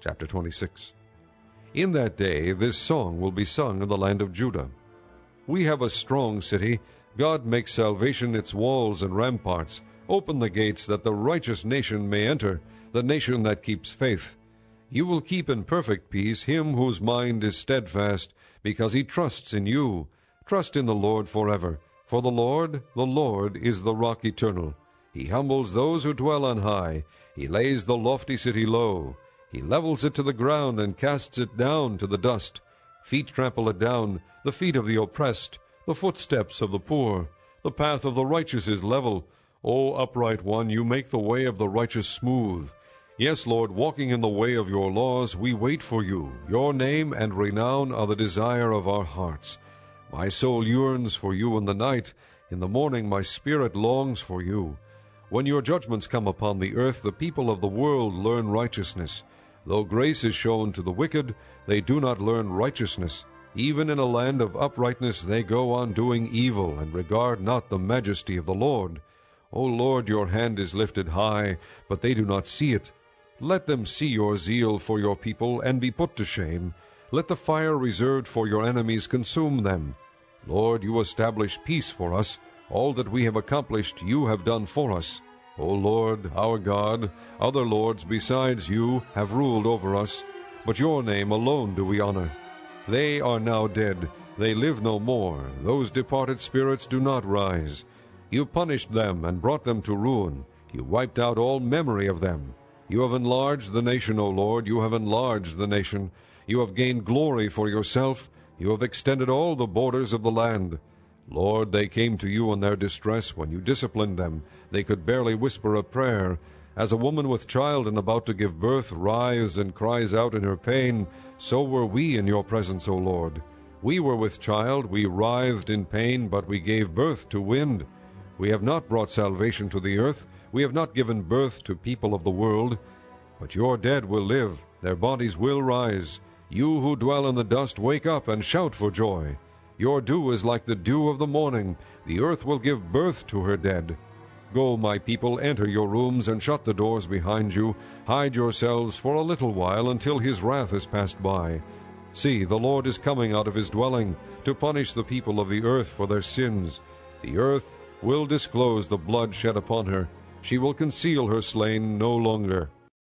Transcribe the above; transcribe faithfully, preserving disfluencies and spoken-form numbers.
Chapter twenty-six. In that day this song will be sung in the land of Judah. We have a strong city. God makes salvation its walls and ramparts. Open the gates that the righteous nation may enter, the nation that keeps faith. You will keep in perfect peace him whose mind is steadfast, because he trusts in you. Trust in the Lord forever. For the Lord, the Lord, is the rock eternal. He humbles those who dwell on high. He lays the lofty city low. He levels it to the ground and casts it down to the dust. Feet trample it down, the feet of the oppressed, the footsteps of the poor. The path of the righteous is level. O upright one, you make the way of the righteous smooth. Yes, Lord, walking in the way of your laws, we wait for you. Your name and renown are the desire of our hearts. My soul yearns for you in the night. In the morning my spirit longs for you. When your judgments come upon the earth, the people of the world learn righteousness. Though grace is shown to the wicked, they do not learn righteousness. Even in a land of uprightness they go on doing evil, and regard not the majesty of the Lord. O Lord, your hand is lifted high, but they do not see it. Let them see your zeal for your people, and be put to shame. Let the fire reserved for your enemies consume them. Lord, you establish peace for us. All that we have accomplished you have done for us. O Lord, our God, other lords besides you have ruled over us, but your name alone do we honor. They are now dead, they live no more, those departed spirits do not rise. You punished them and brought them to ruin. You wiped out all memory of them. You have enlarged the nation, O Lord, you have enlarged the nation. You have gained glory for yourself. You have extended all the borders of the land. Lord, they came to you in their distress. When you disciplined them, they could barely whisper a prayer. As a woman with child and about to give birth writhes and cries out in her pain, so were we in your presence, O Lord. We were with child, we writhed in pain, but we gave birth to wind. We have not brought salvation to the earth. We have not given birth to people of the world. But your dead will live, their bodies will rise. You who dwell in the dust, wake up and shout for joy. Your dew is like the dew of the morning. The earth will give birth to her dead. Go, my people, enter your rooms and shut the doors behind you. Hide yourselves for a little while until his wrath is passed by. See, the Lord is coming out of his dwelling to punish the people of the earth for their sins. The earth will disclose the blood shed upon her. She will conceal her slain no longer.